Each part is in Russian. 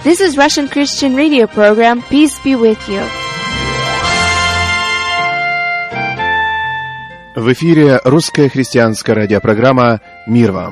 This is Russian Christian Radio program. Peace be with you. В эфире русская христианская радиопрограмма «Мир вам».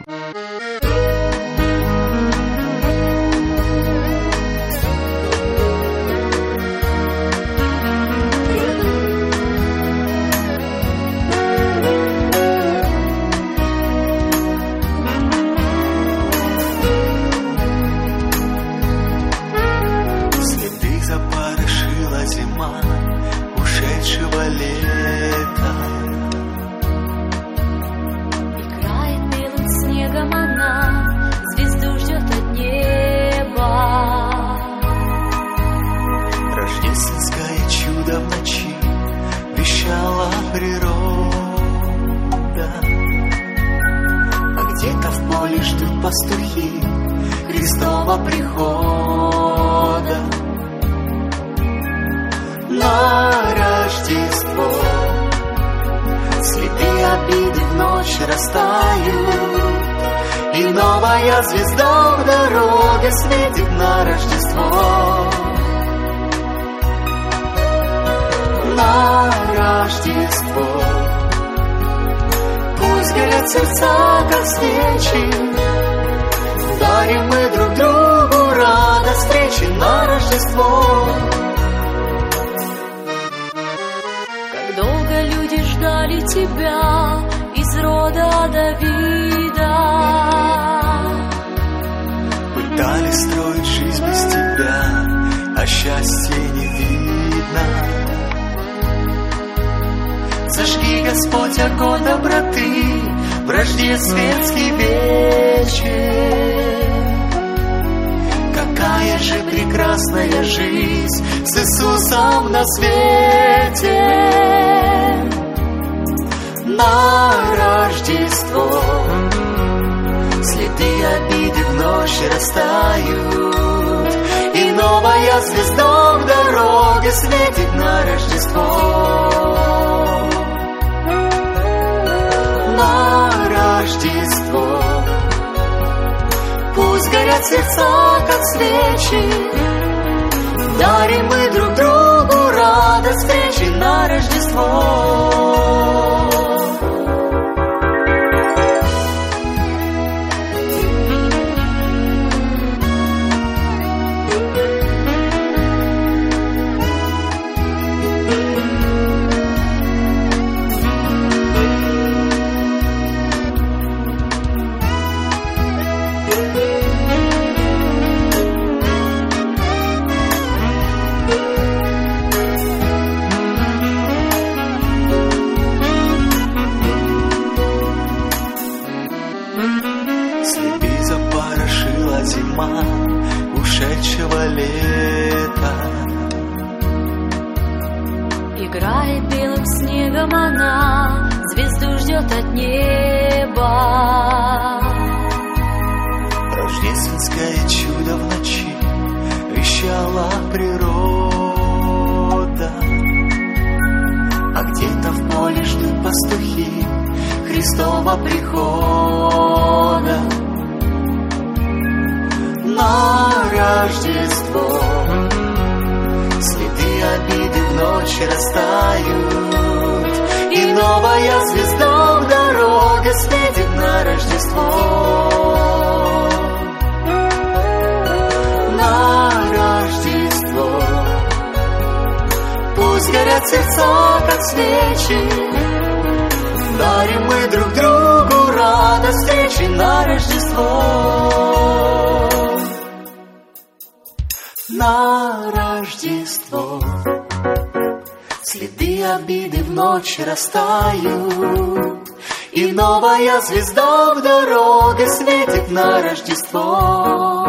Растают, и новая звезда в дороге светит на Рождество.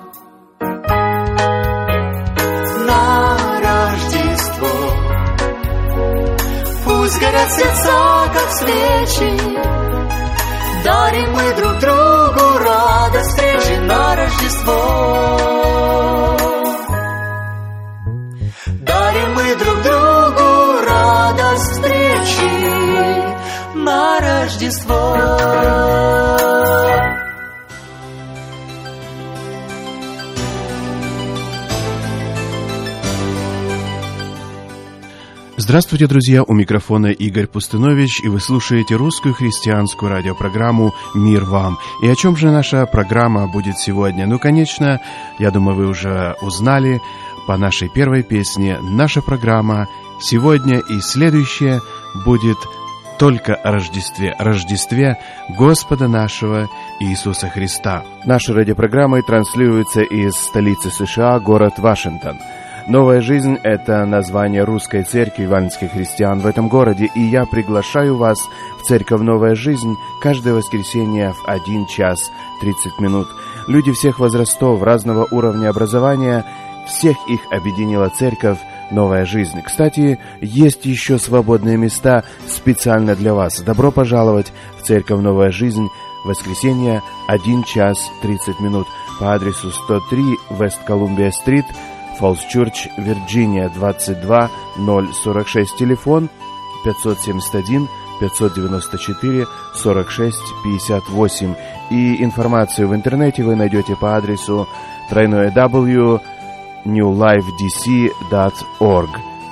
На Рождество пусть горят сердца, как свечи, дарим мы друг другу радость встречи на Рождество. Дарим мы друг другу радость встречи на Рождество. Здравствуйте, друзья! У микрофона Игорь Пустынович, и вы слушаете русскую христианскую радиопрограмму «Мир вам». И о чем же наша программа будет сегодня? Ну, конечно, я думаю, вы уже узнали по нашей первой песне. Наша программа сегодня и следующая будет только о Рождестве Господа нашего Иисуса Христа. Наша радиопрограмма транслируется из столицы США, город Вашингтон. «Новая жизнь» — это название русской церкви евангельских христиан в этом городе, и я приглашаю вас в церковь «Новая жизнь» каждое воскресенье в 1 час 30 минут. Люди всех возрастов, разного уровня образования, всех их объединила церковь «Новая жизнь». Кстати, есть еще свободные места специально для вас. Добро пожаловать в церковь «Новая жизнь» в воскресенье 1 час 30 минут по адресу 103 West Columbia-стрит, Falls Church, Вирджиния, 22046, телефон 571-594-46-58. И информацию в интернете вы найдете по адресу www.newlifedc.org.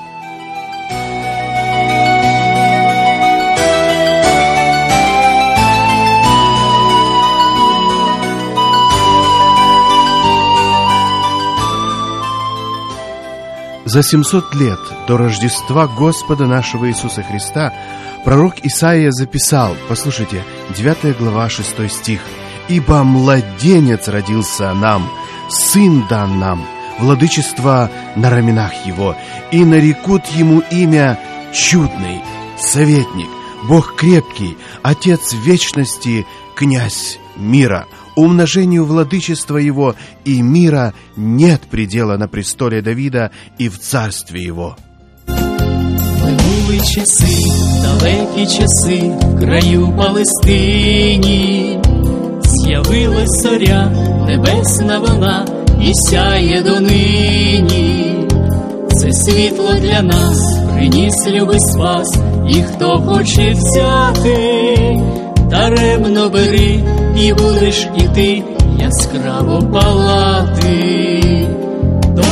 За 700 лет до Рождества Господа нашего Иисуса Христа пророк Исаия записал, послушайте, 9 глава, 6 стих: «Ибо младенец родился нам, сын дан нам, владычество на раменах его, и нарекут ему имя Чудный, Советник, Бог крепкий, Отец вечности, Князь мира». Умножению владычества его и мира нет предела на престоле Давида и в царстве его. Минули часи, далекі часи, в краю Палестині з'явилась зоря, небесна вона, і сяє донині. Це світло для нас приніс любий спас, і хто хоче взяти, даремно бери, і будеш іти яскраво палати. До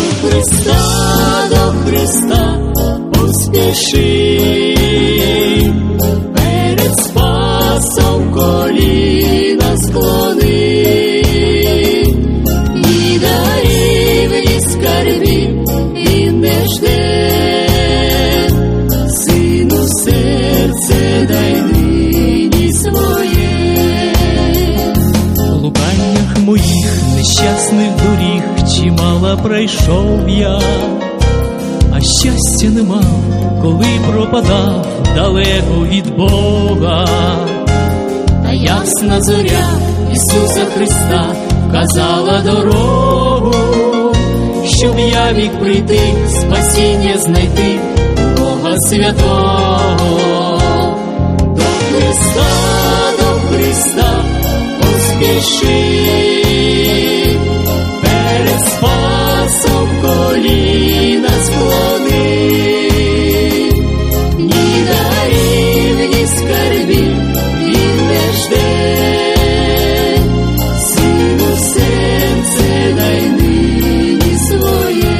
Христа поспіши, перед Спасом коліна склони, і дарівні скарбів він не жде, сину серце дай нині своє. В луканнях моїх нещасних доріг чимало пройшов я, а щастя не мав, коли пропадав далеко від Бога. Та ясна зоря Ісуса Христа вказала дорогу, щоб я міг прийти, спасіння знайти у Бога святого. До Христа поспіши, перед Спасом коліна склони, ні дарів, ні скарбів він не жде, сину серце дай нині своє.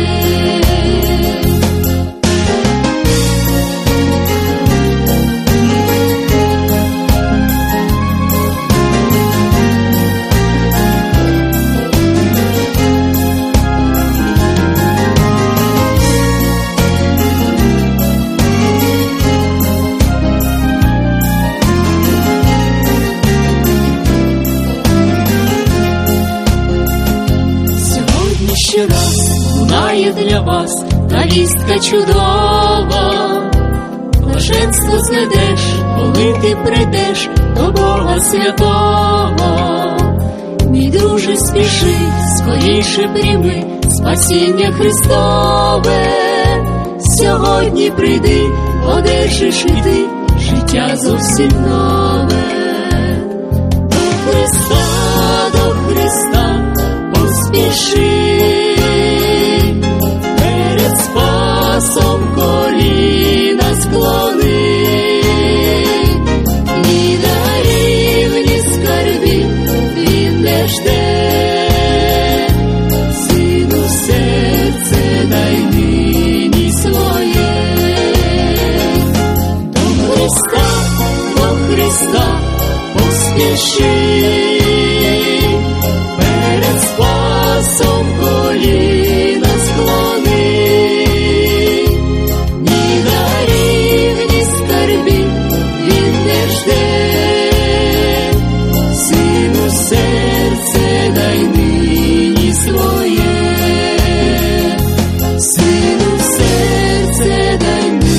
Ще раз лунає для вас та вістка чудова. Блаженство знайдеш, коли ти прийдеш до Бога святого. Мій друже, спіши, скоріше прийми спасіння Христове. Сьогодні прийди, одержиш і ти життя зовсім нове. До Христа поспіши, перед Спасом коліна склони, ні дарів, ні скарбів він не жде, сину серце дай нині своє. спіши, перед Спасом коліна склони, ні дарів, ні скарбів він не жде, сину серце дай нині своє, сину серце дай нині.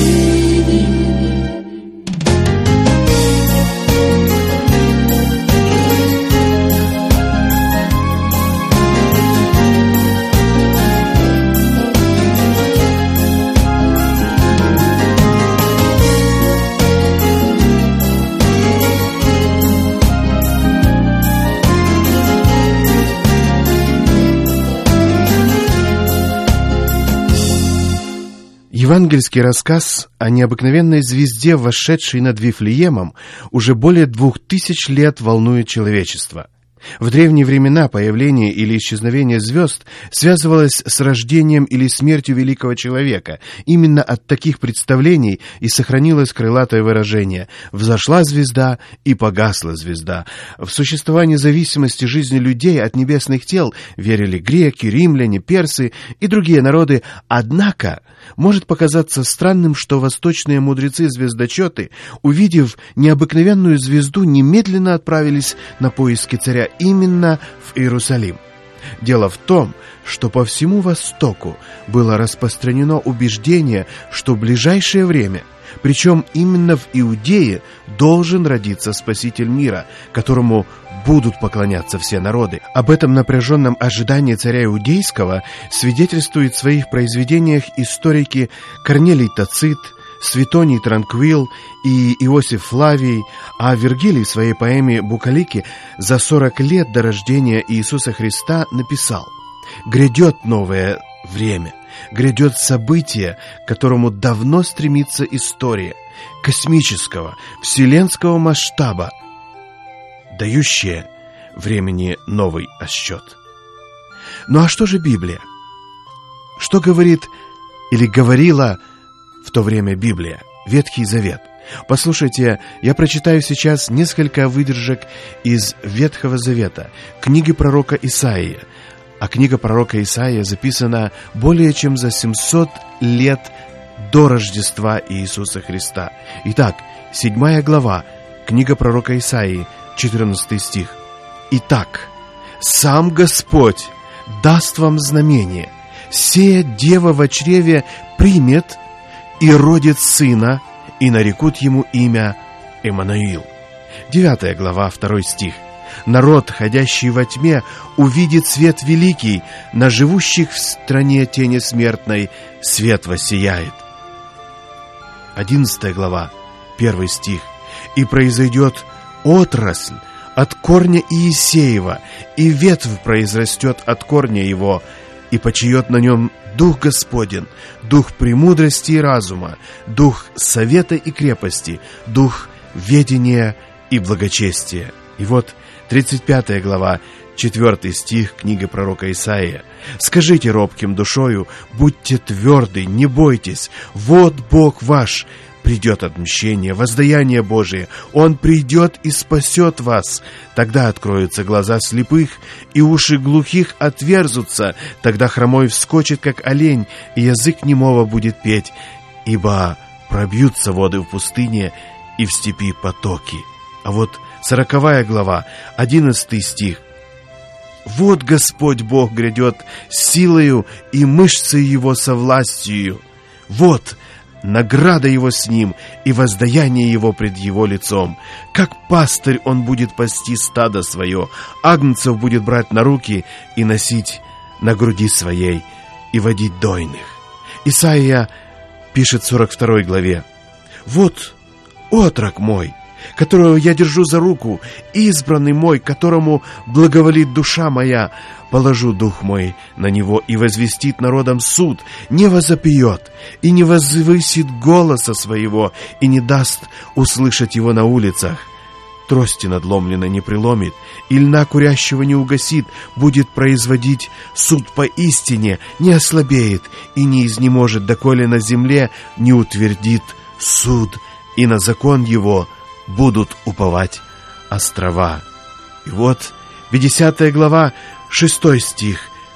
Евангельский рассказ о необыкновенной звезде, вошедшей над Вифлеемом, уже более 2000 лет волнует человечество. В древние времена появление или исчезновение звезд связывалось с рождением или смертью великого человека. Именно от таких представлений и сохранилось крылатое выражение «взошла звезда и погасла звезда». В существование зависимости жизни людей от небесных тел верили греки, римляне, персы и другие народы. Однако может показаться странным, что восточные мудрецы-звездочеты, увидев необыкновенную звезду, немедленно отправились на поиски царя именно в Иерусалим. Дело в том, что по всему Востоку было распространено убеждение, что в ближайшее время, причем именно в Иудее, должен родиться Спаситель мира, которому будут поклоняться все народы. Об этом напряженном ожидании царя Иудейского свидетельствуют в своих произведениях историки Корнелий Тацит, Светоний Транквил и Иосиф Флавий, а Вергилий в своей поэме «Букалики» за 40 лет до рождения Иисуса Христа написал: «Грядет новое время, грядет событие, к которому давно стремится история, космического, вселенского масштаба, дающее времени новый отсчет». Ну а что же Библия? Что говорит или говорила в то время Библия, Ветхий Завет? Послушайте, я прочитаю сейчас несколько выдержек из Ветхого Завета, книги пророка Исаии. А книга пророка Исаии записана более чем за 700 лет до Рождества Иисуса Христа. Итак, 7 глава, книга пророка Исаии, 14 стих. «Итак, сам Господь даст вам знамение, сея дева во чреве примет и родит сына, и нарекут ему имя Эммануил». 9 глава, 2 стих. «Народ, ходящий во тьме, увидит свет великий, на живущих в стране тени смертной свет воссияет». 11 глава, 1 стих. «И произойдет отрасль от корня Иисеева, и ветвь произрастет от корня его, и почиет на нем Дух Господень, Дух премудрости и разума, Дух совета и крепости, Дух ведения и благочестия». И вот 35 глава, 4 стих книги пророка Исаия. «Скажите робким душою, будьте тверды, не бойтесь, вот Бог ваш, придет отмщение, воздаяние Божие, Он придет и спасет вас. Тогда откроются глаза слепых, и уши глухих отверзутся, тогда хромой вскочит, как олень, и язык немого будет петь, ибо пробьются воды в пустыне, и в степи потоки». А вот 40 глава, 11 стих. «Вот Господь Бог грядет силою, и мышцы Его со властью. Вот награда Его с Ним, и воздаяние Его пред Его лицом. Как пастырь Он будет пасти стадо свое, агнцев будет брать на руки и носить на груди своей, и водить дойных». Исаия пишет в 42 главе: «Вот отрок мой, которого я держу за руку, избранный мой, которому благоволит душа моя, положу дух мой на него, и возвестит народам суд, не возопьет, и не возвысит голоса своего, и не даст услышать его на улицах. Трости надломленной не преломит, и льна курящего не угасит, будет производить суд поистине, не ослабеет и не изнеможет, доколе на земле не утвердит суд, и на закон его будут уповать острова». И вот 50 глава, 6 стих.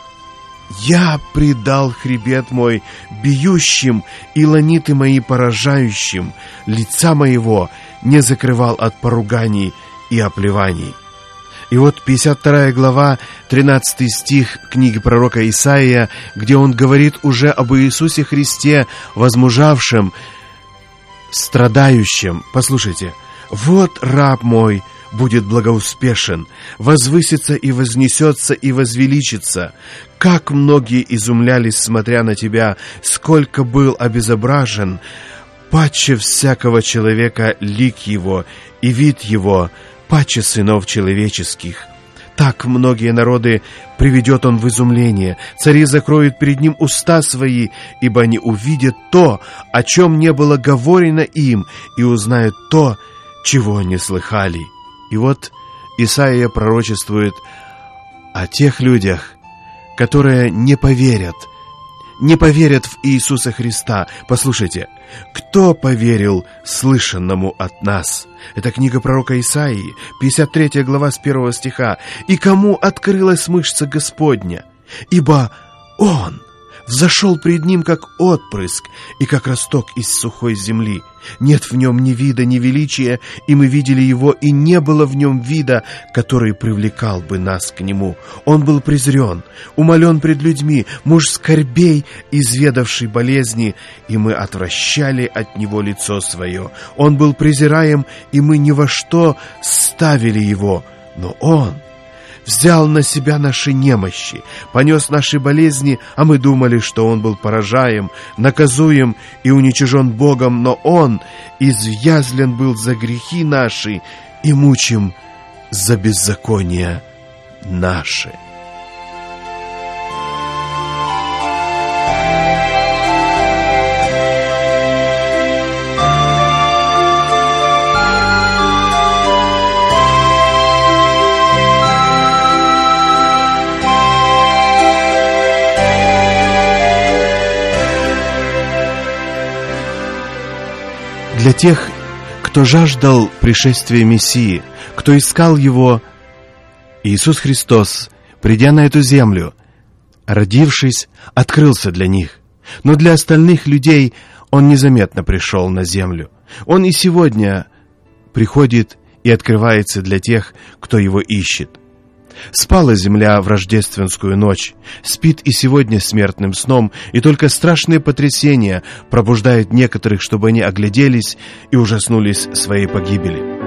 «Я предал хребет мой бьющим и ланиты мои поражающим, лица моего не закрывал от поруганий и оплеваний». И вот 52 глава, 13 стих книги пророка Исаия, где он говорит уже об Иисусе Христе, возмужавшем, страдающем. Послушайте: «Вот раб мой будет благоуспешен, возвысится и вознесется и возвеличится. Как многие изумлялись, смотря на тебя, сколько был обезображен. Паче всякого человека лик его, и вид его паче сынов человеческих. Так многие народы приведет он в изумление. Цари закроют перед ним уста свои, ибо они увидят то, о чем не было говорено им, и узнают то, чего не слыхали». И вот Исаия пророчествует о тех людях, которые не поверят в Иисуса Христа. Послушайте: «Кто поверил слышанному от нас?» Это книга пророка Исаии, 53 глава с 1 стиха. «И кому открылась мышца Господня? Ибо Он взошел пред Ним, как отпрыск, и как росток из сухой земли. Нет в Нем ни вида, ни величия, и мы видели Его, и не было в Нем вида, который привлекал бы нас к Нему. Он был презрен, умолен пред людьми, муж скорбей, изведавший болезни, и мы отвращали от Него лицо свое. Он был презираем, и мы ни во что ставили Его, но Он взял на себя наши немощи, понес наши болезни, а мы думали, что Он был поражаем, наказуем и уничижен Богом, но Он извязлен был за грехи наши и мучим за беззакония наши». Для тех, кто жаждал пришествия Мессии, кто искал Его, Иисус Христос, придя на эту землю, родившись, открылся для них. Но для остальных людей Он незаметно пришел на землю. Он и сегодня приходит и открывается для тех, кто Его ищет. Спала земля в рождественскую ночь, спит и сегодня смертным сном, и только страшные потрясения пробуждают некоторых, чтобы они огляделись и ужаснулись своей погибели.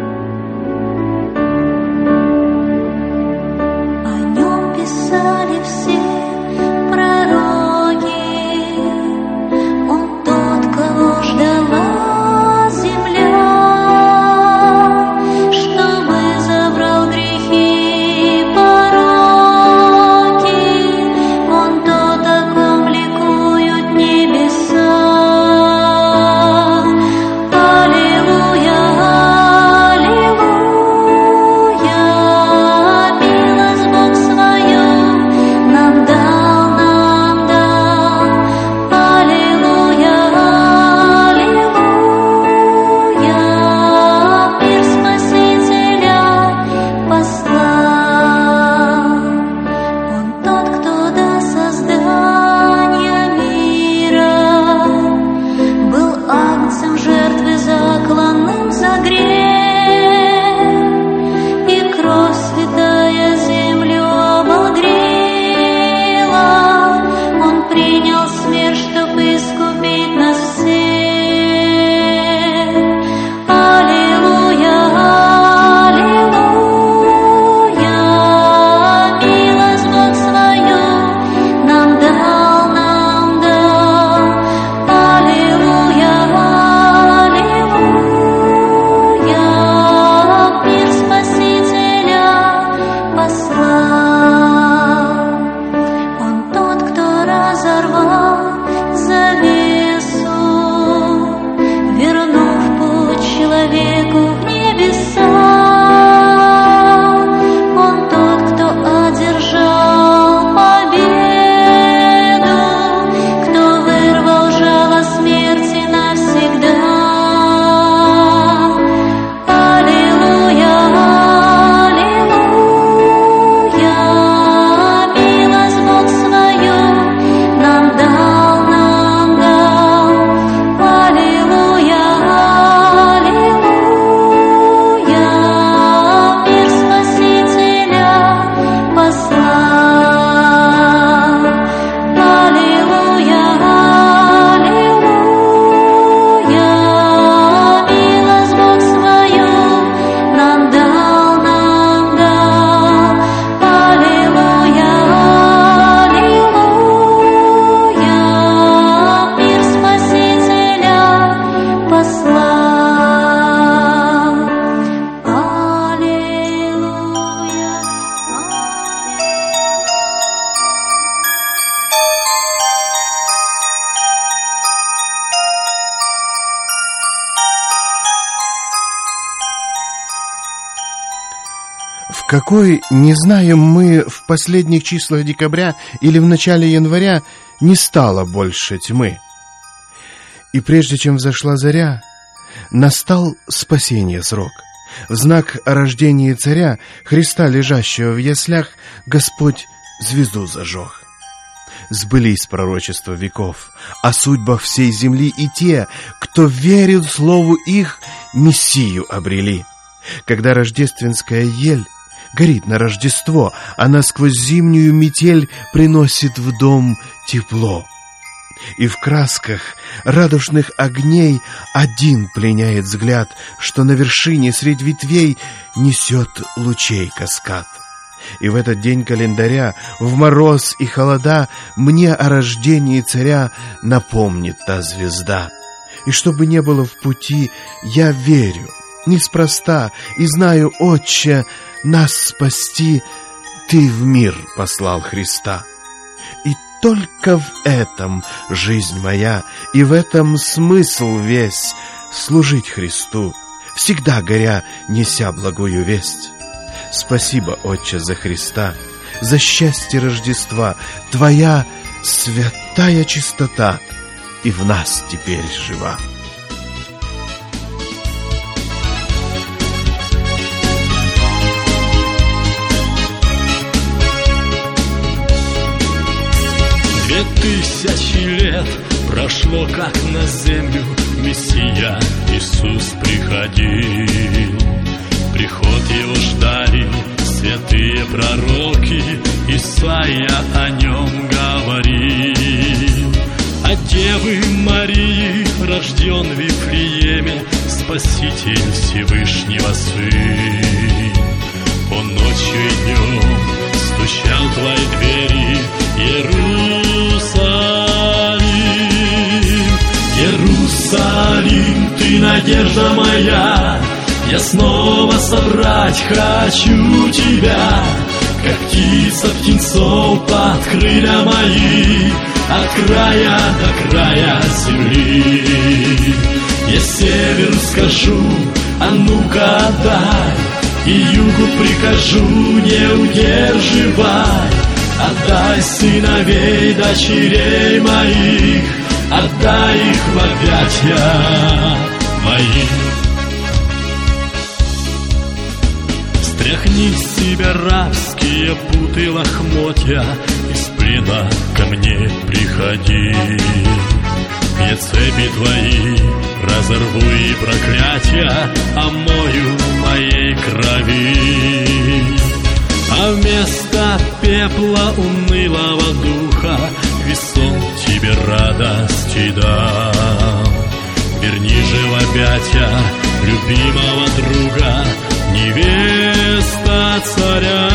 Аллилуйя, В какой, не знаем мы, в последних числах декабря или в начале января не стало больше тьмы. И прежде чем взошла заря, настал спасение срок. В знак о рождении царя, Христа, лежащего в яслях, Господь звезду зажег. Сбылись пророчества веков о судьбах всей земли, и те, кто верил слову их, Мессию обрели. Когда рождественская ель горит на Рождество, она сквозь зимнюю метель приносит в дом тепло. И в красках радужных огней один пленяет взгляд, что на вершине средь ветвей несет лучей каскад. И в этот день календаря, в мороз и холода, мне о рождении царя напомнит та звезда. И чтобы не было в пути, я верю, неспроста, и знаю, Отче, нас спасти Ты в мир послал Христа. И только в этом жизнь моя, и в этом смысл весь — служить Христу, всегда горя, неся благую весть. Спасибо, Отче, за Христа, за счастье Рождества. Твоя святая чистота и в нас теперь жива. Две тысячи лет прошло, как на землю Мессия Иисус приходил. Приход Его ждали святые пророки, Исаия о Нем говорил. От Девы Марии рожден в Вифлееме Спаситель Всевышнего Сын. Он ночью и днем стучал в твои двери, Иерусалим. Иерусалим, ты надежда моя, я снова собрать хочу тебя, как птица птенцов под крылья мои, от края до края земли. Я север скажу, а ну-ка дай, и югу прикажу, не удерживай. Отдай сыновей, дочерей моих, отдай их в объятия мои. Стряхни с себя рабские путы лохмотья, из плена ко мне приходи. Я цепи твои разорву и проклятия омою моей крови. А вместо пепла унылого духа весом тебе радости дам. Верни же в объятия любимого друга, невеста царя.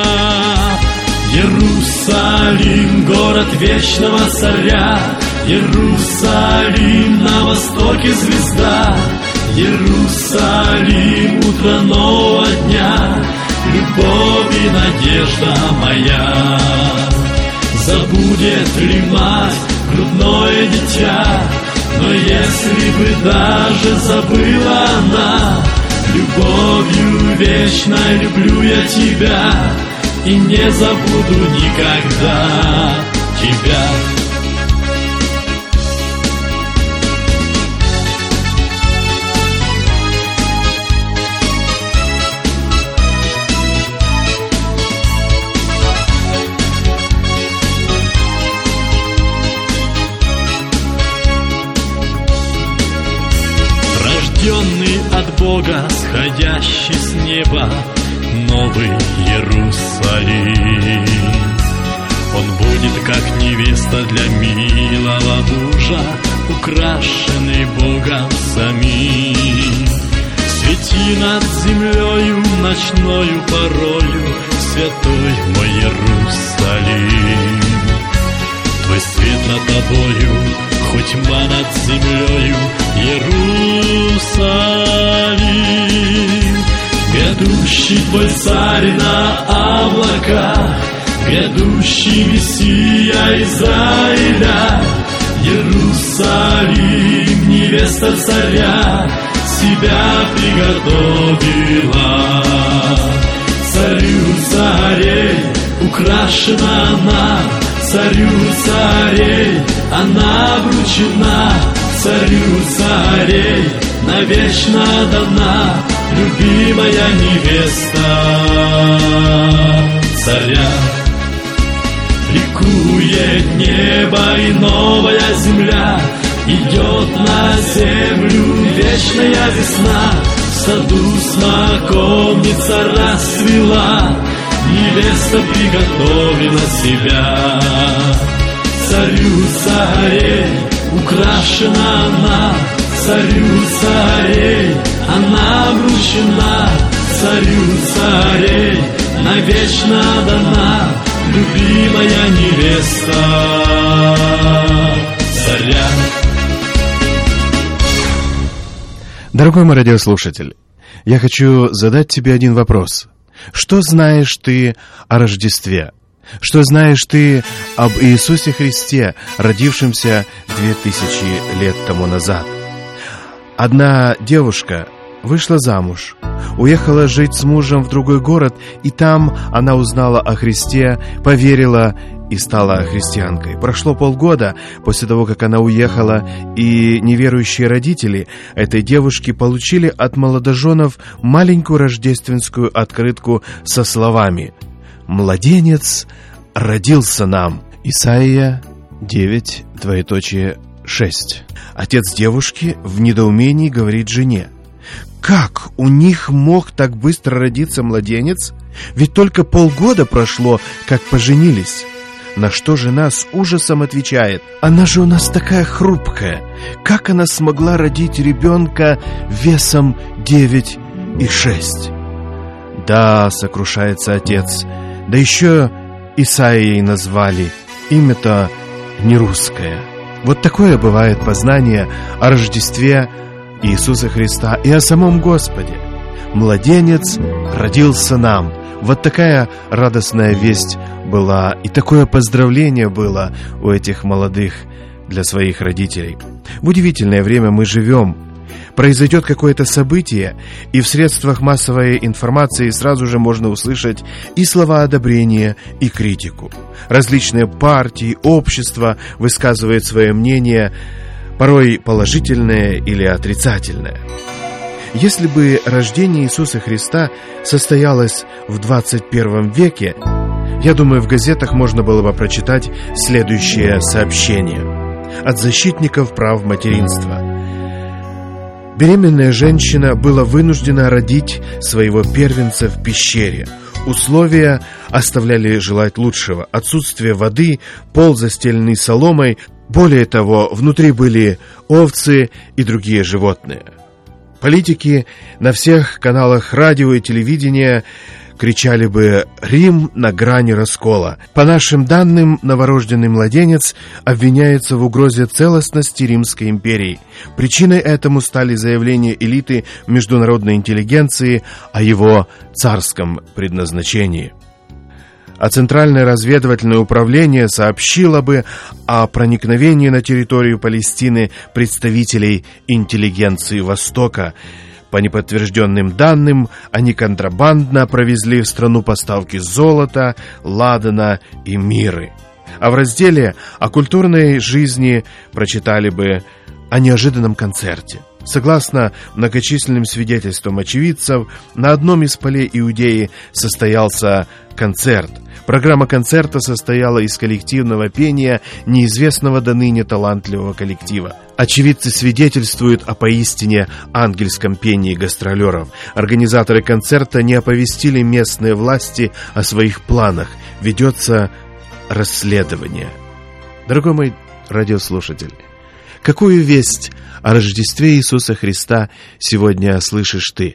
Иерусалим, город вечного царя, Иерусалим, на востоке звезда, Иерусалим, утро нового дня, любовь и надежда моя. Забудет ли мать грудное дитя, но если бы даже забыла она, любовью вечной люблю я тебя и не забуду никогда тебя. Рожденный от Бога, сходящий с неба, новый Иерусалим. Он будет как невеста для милого мужа, украшенный Богом самим. Свети над землею ночною порою, святой мой Иерусалим. Твой свет над тобою, хоть тьма над землею, Иерусалим. Грядущий твой царь на облаках, грядущий Мессия Израиля. Иерусалим, невеста царя, себя приготовила. царю царей, украшена она, царю царей, она вручена, царю царей, навечно дана, любимая невеста царя. Ликует небо и новая земля, идет на землю вечная весна. В саду смоковница расцвела, невеста приготовила себя. Царю царей, украшена она, царю царей, она вручена, царю царей, навечно дана, любимая невеста царя. Дорогой мой радиослушатель, я хочу задать тебе один вопрос. Что знаешь ты о Рождестве? Что знаешь ты об Иисусе Христе, родившемся 2000 лет тому назад? Одна девушка вышла замуж, уехала жить с мужем в другой город, и там она узнала о Христе, поверила и стала христианкой. Прошло полгода после того, как она уехала, и неверующие родители этой девушки получили от молодоженов маленькую рождественскую открытку со словами: «Младенец родился нам». Исайя 9:6. Отец девушки в недоумении говорит жене: «Как у них мог так быстро родиться младенец? Ведь только полгода прошло, как поженились». На что жена с ужасом отвечает: «Она же у нас такая хрупкая. Как она смогла родить ребенка весом 9,6?» «Да», — сокрушается отец, — «да еще Исаией назвали. Имя-то не русское». Вот такое бывает познание о Рождестве Иисуса Христа и о самом Господе. Младенец родился нам. Вот такая радостная весть была, и такое поздравление было у этих молодых для своих родителей. В удивительное время мы живем. Произойдет какое-то событие, и в средствах массовой информации сразу же можно услышать и слова одобрения, и критику. Различные партии, общества высказывают свое мнение, порой положительное или отрицательное. Если бы рождение Иисуса Христа состоялось в 21 веке, я думаю, в газетах можно было бы прочитать следующее сообщение от защитников прав материнства. Беременная женщина была вынуждена родить своего первенца в пещере. Условия оставляли желать лучшего. Отсутствие воды, пол застеленный соломой. Более того, внутри были овцы и другие животные. Политики на всех каналах радио и телевидения кричали бы: «Рим на грани раскола». По нашим данным, новорожденный младенец обвиняется в угрозе целостности Римской империи. Причиной этому стали заявления элиты международной интеллигенции о его царском предназначении. А Центральное разведывательное управление сообщило бы о проникновении на территорию Палестины представителей интеллигенции Востока. По неподтвержденным данным, они контрабандно провезли в страну поставки золота, ладана и мирры. А в разделе о культурной жизни прочитали бы о неожиданном концерте. Согласно многочисленным свидетельствам очевидцев, на одном из полей Иудеи состоялся концерт. Программа концерта состояла из коллективного пения неизвестного доныне талантливого коллектива. Очевидцы свидетельствуют о поистине ангельском пении гастролеров. Организаторы концерта не оповестили местные власти о своих планах. Ведется расследование. Дорогой мой радиослушатель, какую весть о Рождестве Иисуса Христа сегодня слышишь ты?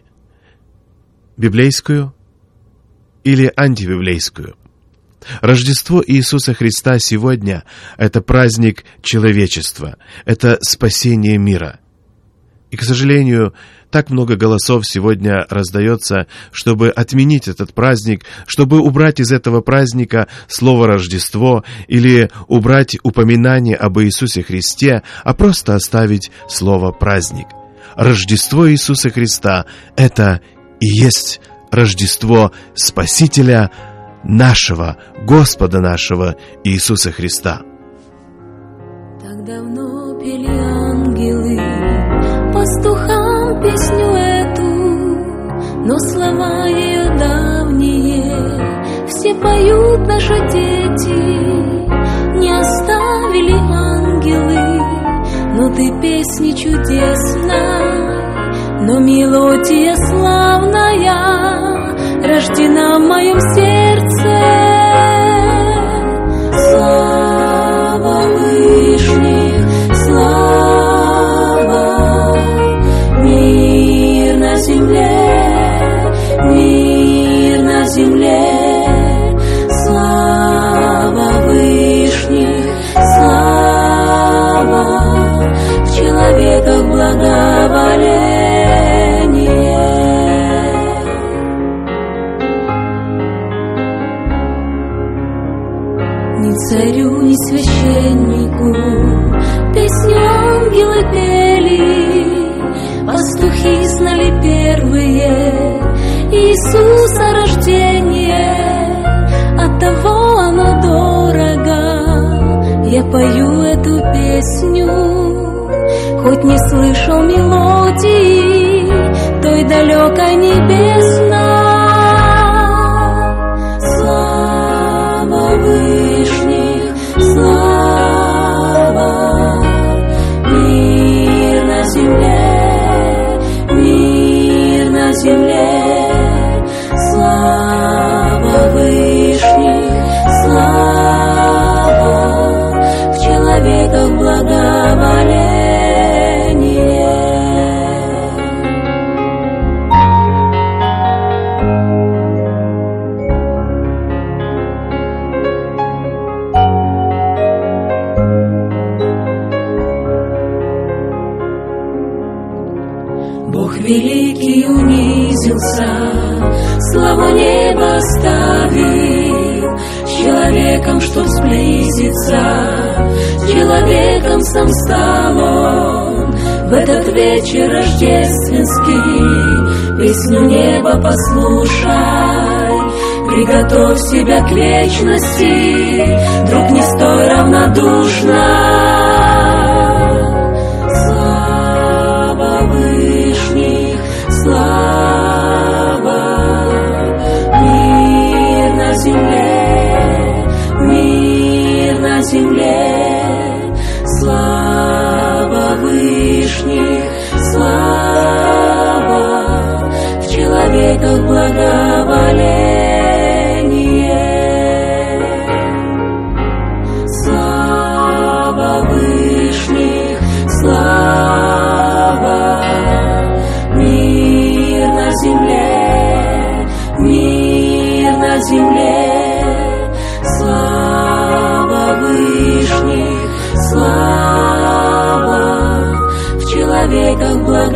Библейскую или антибиблейскую? Рождество Иисуса Христа сегодня – это праздник человечества, это спасение мира. И, к сожалению, так много голосов сегодня раздается, чтобы отменить этот праздник, чтобы убрать из этого праздника слово «Рождество» или убрать упоминание об Иисусе Христе, а просто оставить слово «праздник». Рождество Иисуса Христа – это и есть Рождество Спасителя нашего, Господа нашего Иисуса Христа. Так давно пели ангелы пастухам песню эту, но слова ее давние все поют наши дети. Не оставили ангелы, но ты песни чудесной, но мелодия славная рождена в моем сердце. Слава Вышних, слава, мир на земле, мир на земле. Слава Вышних, слава, в человеках благоволение. Ни царю, ни священнику песню ангелы пели, пастухи знали первые Иисуса рождение, оттого оно дорого. Я пою эту песню, хоть не слышал мелодии той далекой небесной. Слава Вышних, слава, мир на земле, мир на земле. Слава Вышних, слава, в человеках благоволение. Бог великий унизился, славу неба оставил, с человеком, чтоб сблизиться, с человеком сам стал он. В этот вечер рождественский песню неба послушай, приготовь себя к вечности, друг, не стой равнодушно. Слава, мир на земле, мир на земле. Слава Вышних, слава, в человеках благоволение. Слава Вышних, слава, мир на земле, мир на земле. Слава Вышних, слава, в человеках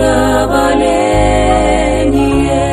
благоволение.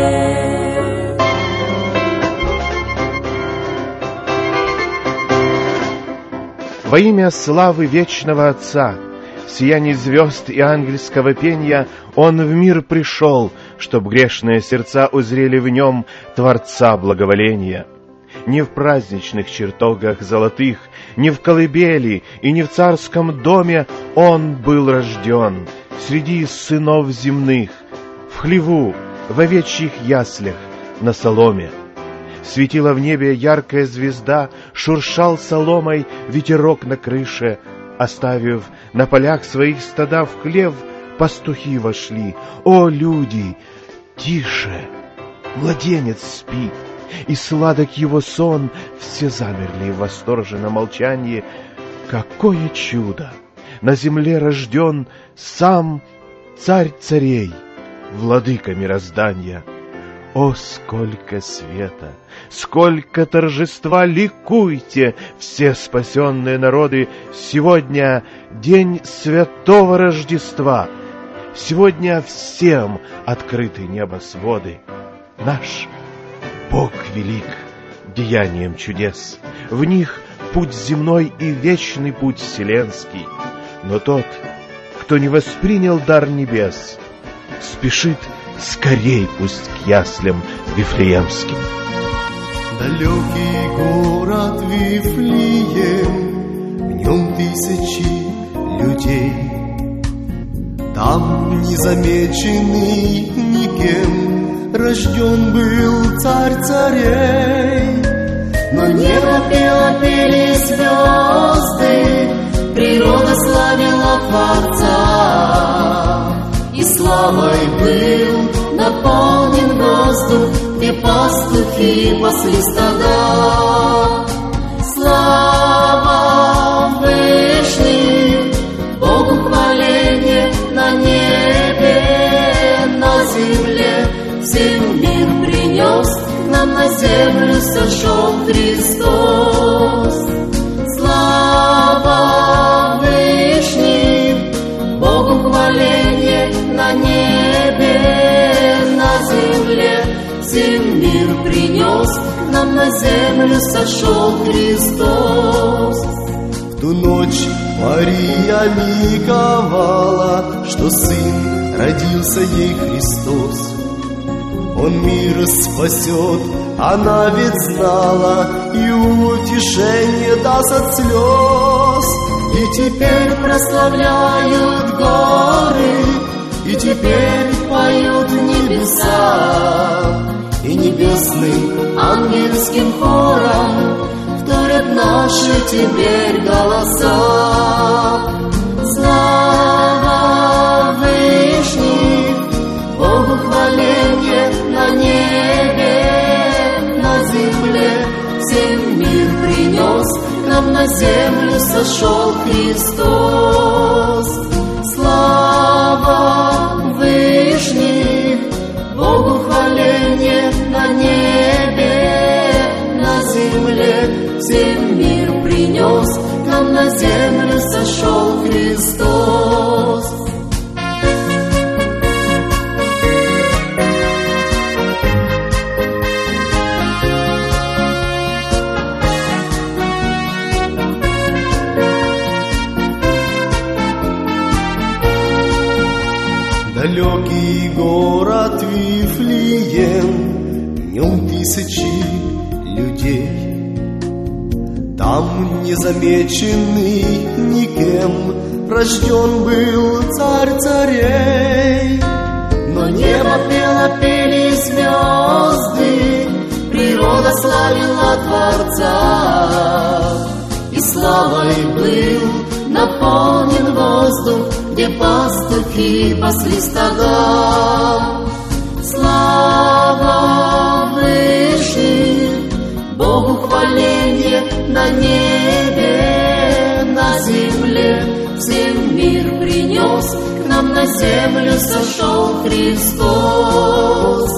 Во имя славы вечного Отца, сияний звезд и ангельского пения, Он в мир пришел, чтоб грешные сердца узрели в Нем Творца благоволения. Не в праздничных чертогах золотых, не в колыбели и не в царском доме Он был рожден, среди сынов земных, в хлеву, в овечьих яслях, на соломе. Светила в небе яркая звезда, шуршал соломой ветерок на крыше. Оставив на полях своих стада в хлев, пастухи вошли. О, люди, тише, младенец спит, и сладок его сон. Все замерли в восторженном молчании. Какое чудо! На земле рожден сам царь царей, владыка мироздания. О, сколько света, сколько торжества! Ликуйте, все спасенные народы! Сегодня день святого Рождества. Сегодня всем открыты небосводы. Наш Бог велик деянием чудес. В них путь земной и вечный путь вселенский. Но тот, кто не воспринял дар небес, спешит скорей пусть к яслям вифлеемским. Далекий город Вифлеем, в нем тысячи людей. Там незамеченный никем рожден был царь царей. Но небо пели звезды, природа славила Творца, и славой был наполнен воздух, где пастухи пасли стада. Слава Вышних, Богу хваление на небе, на земле. Всем мир принес, к нам на землю сошел Христос. Слава Вышних, Богу хваление на небе, на земле. Всем мир принес, к нам на землю сошел Христос. В ту ночь Мария ликовала, что сын родился ей Христос. Он мир спасет, она ведь знала, и утешение даст от слез. И теперь прославляют горы, и теперь поют небеса, и небесным ангельским хором вторят наши теперь голоса. Слава Вышних, Богу хваление на небе, на земле. Всем мир принес, к нам на землю сошел Христос. Слава Вышних, Богу хваление на небе, на земле. Всем мир принес, к нам на землю сошел Христос. Далекий город Вифлеем, в нем тысячи людей. Там незамеченный никем рожден был царь царей. Но небо пели звезды, природа славила Творца, и славой был наполнен воздух, где пастухи пасли стада. Слава Вышних, Богу хваление на небе, на земле. Всем мир принес, к нам на землю сошел Христос.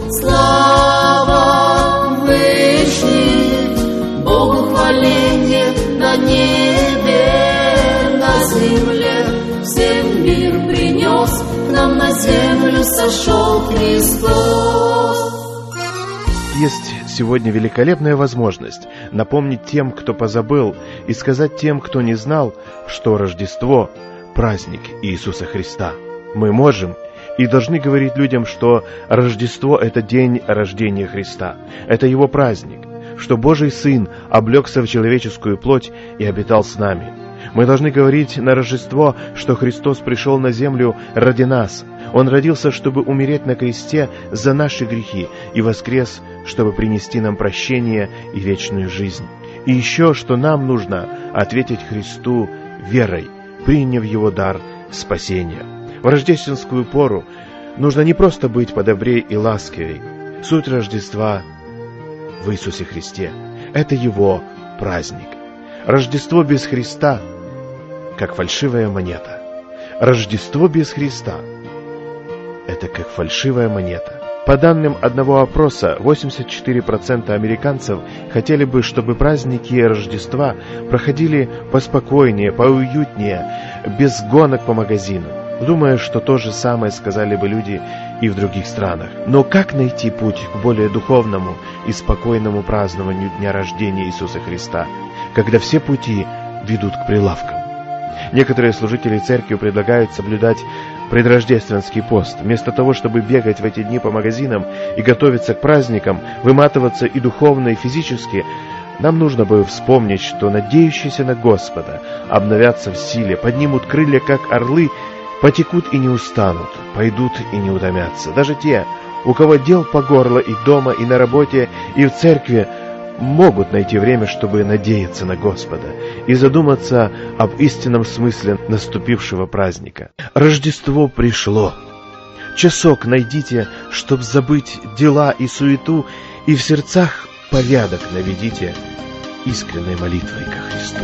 Слава Вышних, Богу хваление на небе, на земле. Всем мир принес, к нам на землю сошел Христос. Есть сегодня великолепная возможность напомнить тем, кто позабыл, и сказать тем, кто не знал, что Рождество – праздник Иисуса Христа. Мы можем и должны говорить людям, что Рождество – это день рождения Христа, это Его праздник, что Божий Сын облегся в человеческую плоть и обитал с нами. Мы должны говорить на Рождество, что Христос пришел на землю ради нас. Он родился, чтобы умереть на кресте за наши грехи, и воскрес, чтобы принести нам прощение и вечную жизнь. И еще, что нам нужно ответить Христу верой, приняв Его дар спасения. В рождественскую пору нужно не просто быть подобрей и ласковей. Суть Рождества в Иисусе Христе. Это Его праздник. Рождество без Христа – как фальшивая монета. Рождество без Христа – это как фальшивая монета. По данным одного опроса, 84% американцев хотели бы, чтобы праздники Рождества проходили поспокойнее, поуютнее, без гонок по магазинам. Думаю, что то же самое сказали бы люди и в других странах. Но как найти путь к более духовному и спокойному празднованию дня рождения Иисуса Христа, когда все пути ведут к прилавкам? Некоторые служители церкви предлагают соблюдать предрождественский пост. Вместо того, чтобы бегать в эти дни по магазинам и готовиться к праздникам, выматываться и духовно, и физически, нам нужно бы вспомнить, что надеющиеся на Господа обновятся в силе, поднимут крылья, как орлы, потекут и не устанут, пойдут и не утомятся. Даже те, у кого дел по горло и дома, и на работе, и в церкви, могут найти время, чтобы надеяться на Господа и задуматься об истинном смысле наступившего праздника. Рождество пришло. Часок найдите, чтоб забыть дела и суету, и в сердцах порядок наведите искренней молитвой ко Христу.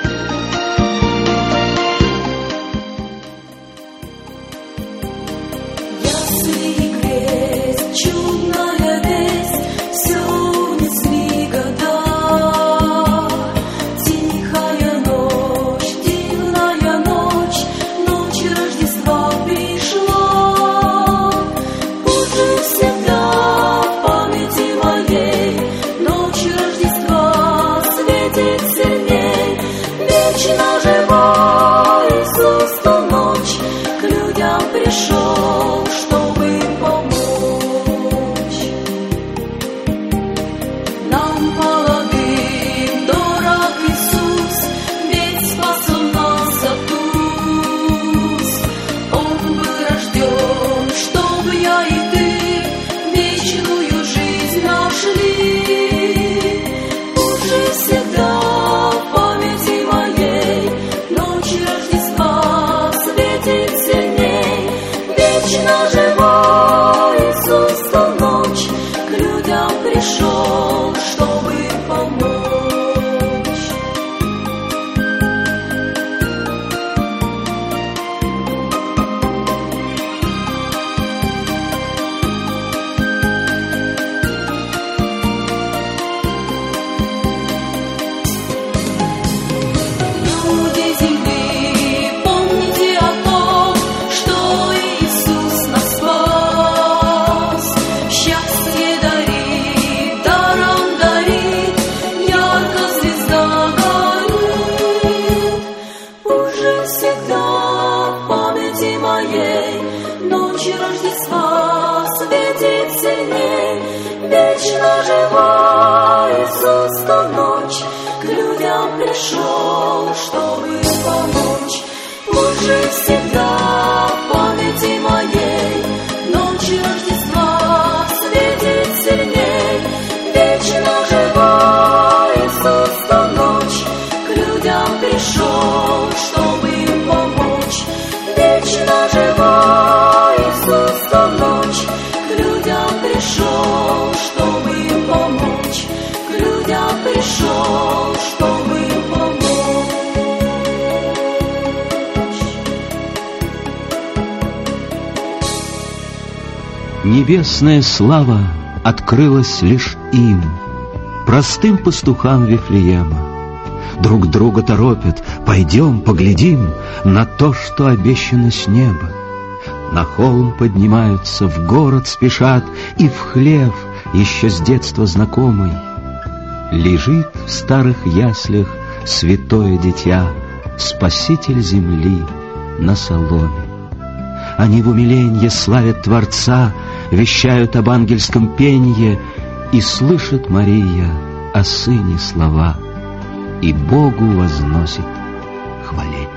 Небесная слава открылась лишь им, простым пастухам Вифлеема. Друг друга торопят: пойдем, поглядим на то, что обещано с неба. На холм поднимаются, в город спешат, и в хлев, еще с детства знакомый, лежит в старых яслях святое дитя, Спаситель земли на соломе. Они в умиленье славят Творца, вещают об ангельском пенье, и слышит Мария о Сыне слова, и Богу возносит хваленье.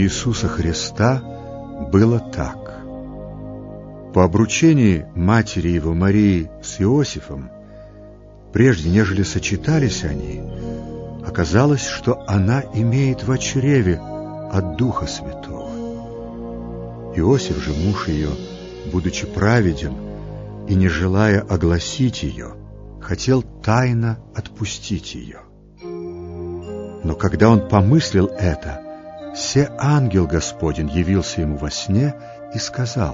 Иисуса Христа было так. По обручении матери его Марии с Иосифом, прежде нежели сочетались они, оказалось, что она имеет во чреве от Духа Святого. Иосиф же, муж ее, будучи праведен и не желая огласить ее, хотел тайно отпустить ее. Но когда он помыслил это, се ангел Господень явился ему во сне и сказал: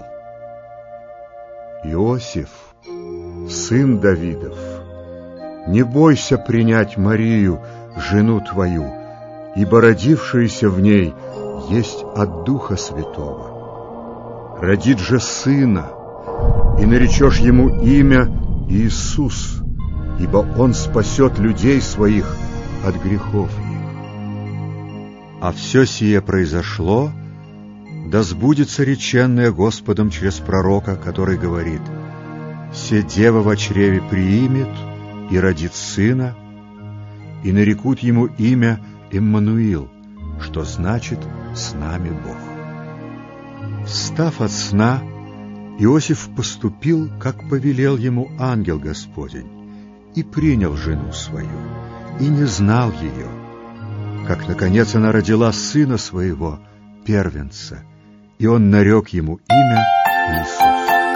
«Иосиф, сын Давидов, не бойся принять Марию, жену твою, ибо родившаяся в ней есть от Духа Святого. Родит же сына, и наречешь ему имя Иисус, ибо он спасет людей своих от грехов их». А все сие произошло, да сбудется реченное Господом через пророка, который говорит: «Се дева во чреве приимет и родит сына, и нарекут ему имя Иммануил, что значит «с нами Бог». Встав от сна, Иосиф поступил, как повелел ему ангел Господень, и принял жену свою, и не знал ее, как, наконец, она родила сына своего, первенца, и он нарек ему имя Иисус.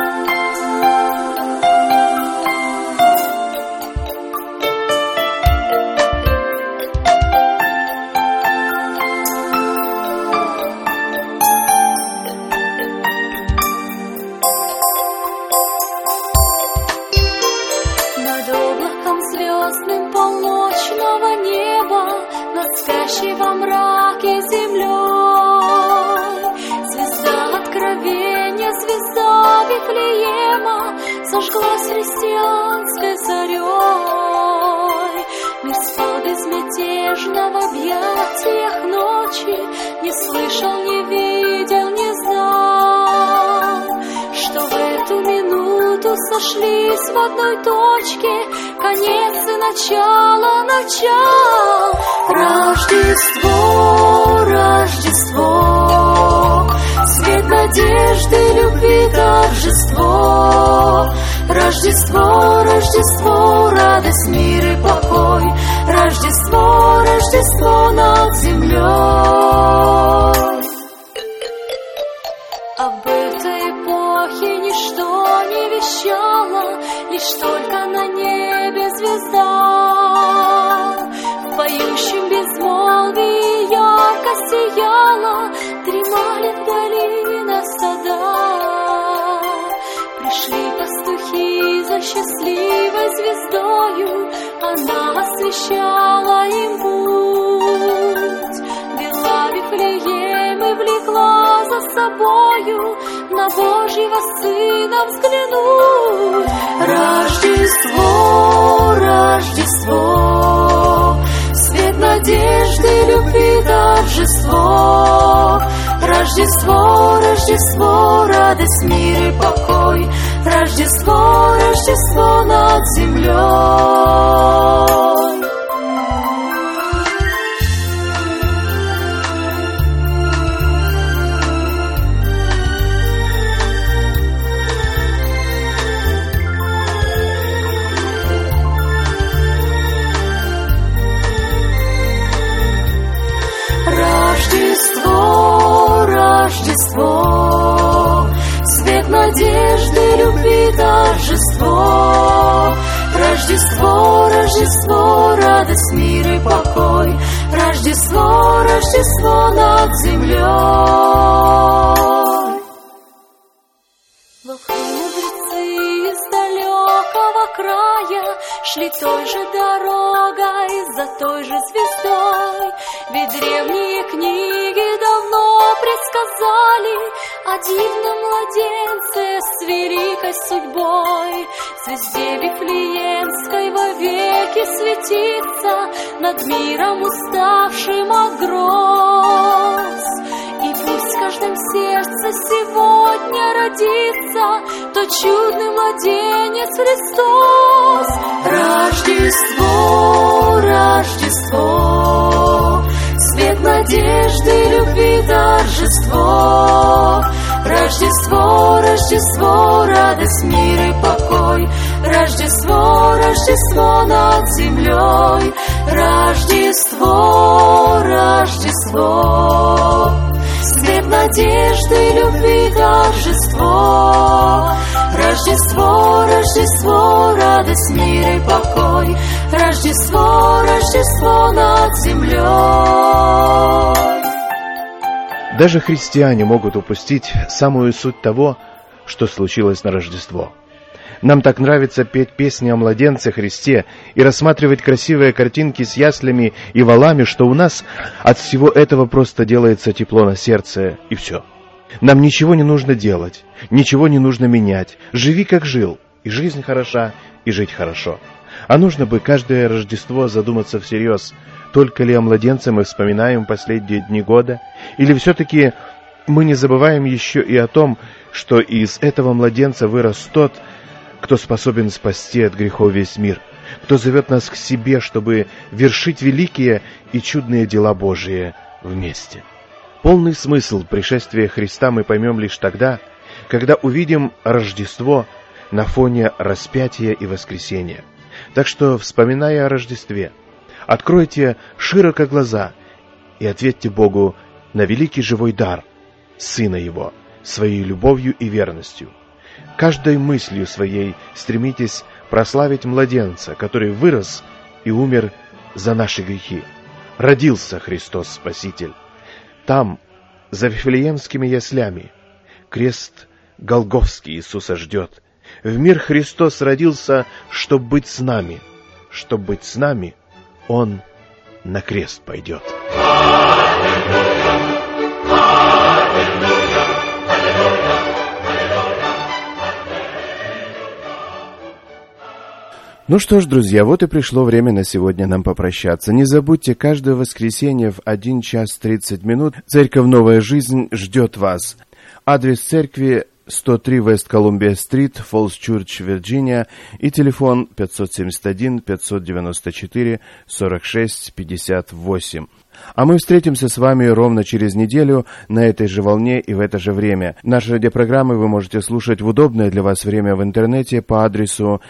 Зажглась христианской зарей. Мир спал безмятежно в объятиях ночи, не слышал, не видел, не знал, что в эту минуту сошлись в одной точке конец и начало, начал. Рождество, Рождество, свет надежды, любви, торжество. Рождество, Рождество, радость, мир и покой. Рождество, Рождество над землей. Об этой эпохе ничто не вещало, лишь только на небе звезда. В поющем безмолвии ярко сияла, дремали вдали на стада. Пришли пастухи за счастливой звездою, она освещала им путь. Вела Вифлеем и влекла за собою на Божьего Сына взглянуть. Рождество, Рождество, свет надежды, любви, торжество. Рождество, Рождество, радость, мир и покой. Рождество, Рождество над землей. Рождество, Рождество, свет надежды, любви, торжество. Рождество, Рождество, радость, мир и покой. Рождество, Рождество над землей. Волхвы мудрецы из далекого края шли той же дорогой, за той же звездой. Ведь древние книги давно предсказали о дивном младенце с великой судьбой. Звезде Вифлеемской вовеки светится, над миром уставшим от гроз. И пусть в каждом сердце сегодня родится тот чудный младенец Христос. Рождество, Рождество, свет надежды, любви, торжество. Рождество, Рождество, радость, мир и покой. Рождество, Рождество над землей. Рождество, Рождество, свет надежды, любви, торжество. Рождество, Рождество, радость, мир и покой. Рождество, Рождество над землей. Даже христиане могут упустить самую суть того, что случилось на Рождество. Нам так нравится петь песни о младенце Христе и рассматривать красивые картинки с яслями и волами, что у нас от всего этого просто делается тепло на сердце, и все. Нам ничего не нужно делать, ничего не нужно менять. Живи, как жил, и жизнь хороша, и жить хорошо. А нужно бы каждое Рождество задуматься всерьез, только ли о младенце мы вспоминаем последние дни года, или все-таки мы не забываем еще и о том, что из этого младенца вырос тот, кто способен спасти от грехов весь мир, кто зовет нас к себе, чтобы вершить великие и чудные дела Божии вместе. Полный смысл пришествия Христа мы поймем лишь тогда, когда увидим Рождество на фоне распятия и воскресения. Так что, вспоминая о Рождестве, откройте широко глаза и ответьте Богу на великий живой дар Сына Его, своей любовью и верностью. Каждой мыслью своей стремитесь прославить младенца, который вырос и умер за наши грехи. Родился Христос Спаситель. Там, за Вифлеемскими яслями, крест Голгофский Иисуса ждет. В мир Христос родился, чтоб быть с нами. Чтоб быть с нами, Он на крест пойдет. Ну что ж, друзья, вот и пришло время на сегодня нам попрощаться. Не забудьте, каждое воскресенье в 1 час 30 минут Церковь «Новая жизнь» ждет вас. Адрес церкви 103 West Columbia Street, Falls Church, Вирджиния, и телефон 571-594-46-58. А мы встретимся с вами ровно через неделю на этой же волне и в это же время. Наши радиопрограммы вы можете слушать в удобное для вас время в интернете по адресу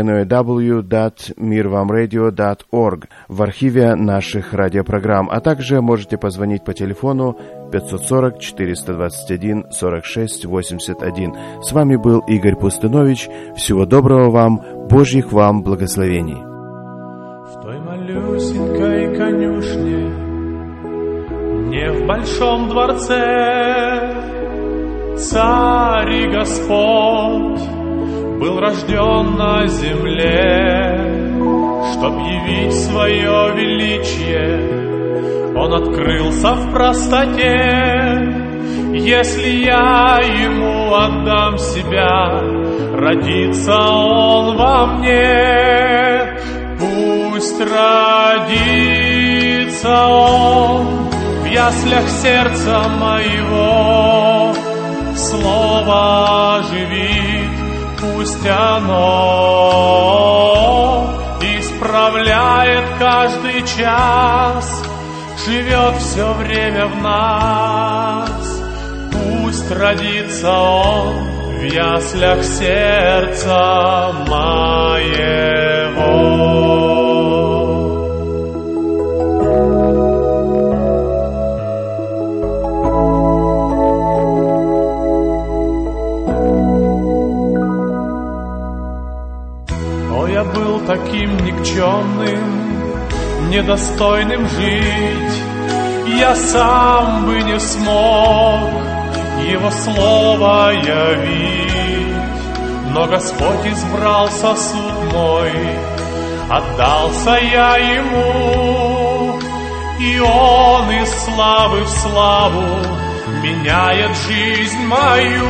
www.mirvamradio.org в архиве наших радиопрограмм, а также можете позвонить по телефону 540-421-46-81. С вами был Игорь Пустынович. Всего доброго вам, Божьих вам благословений. В той малюсенькой конюшне, не в большом дворце, Царь и Господь был рожден на земле, чтоб явить свое величие. Он открылся в простоте. Если я Ему отдам себя, родится Он во мне. Пусть родится Он в яслях сердца моего, Слово оживит, пусть оно исправляет каждый час, живет все время в нас. Пусть родится Он в яслях сердца моего. Я был таким никчемным, недостойным жить. Я сам бы не смог Его слово явить. Но Господь избрал сосуд мой, отдался я Ему, и Он из славы в славу меняет жизнь мою.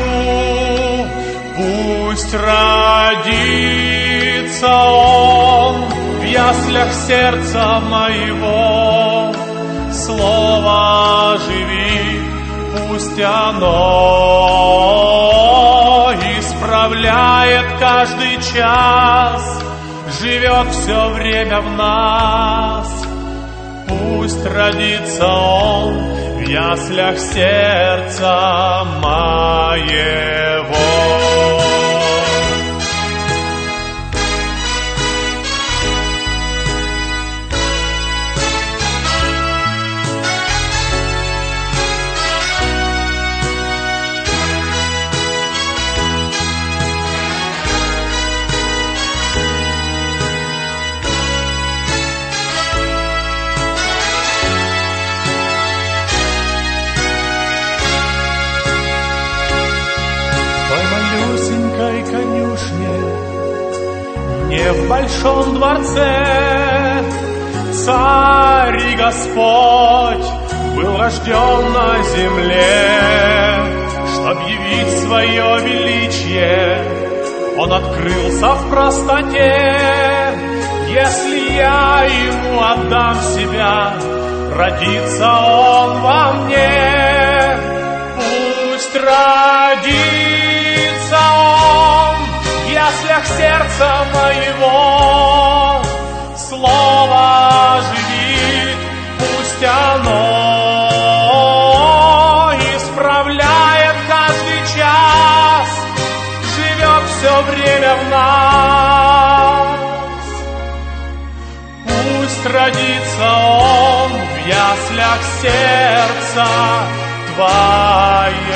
Пусть родится Он в яслях сердца моего, Слово оживит, пусть оно исправляет каждый час, живет все время в нас. Пусть родится Он в яслях сердца моего. моего. Не в большом дворце Царь и Господь был рожден на земле, чтоб явить свое величие. Он открылся в простоте. Если я ему отдам себя, родится он во мне. Пусть родится он в яслях сердца моего, слово живит, пусть оно исправляет каждый час, живет все время в нас. Пусть родится он в яслях сердца твоего.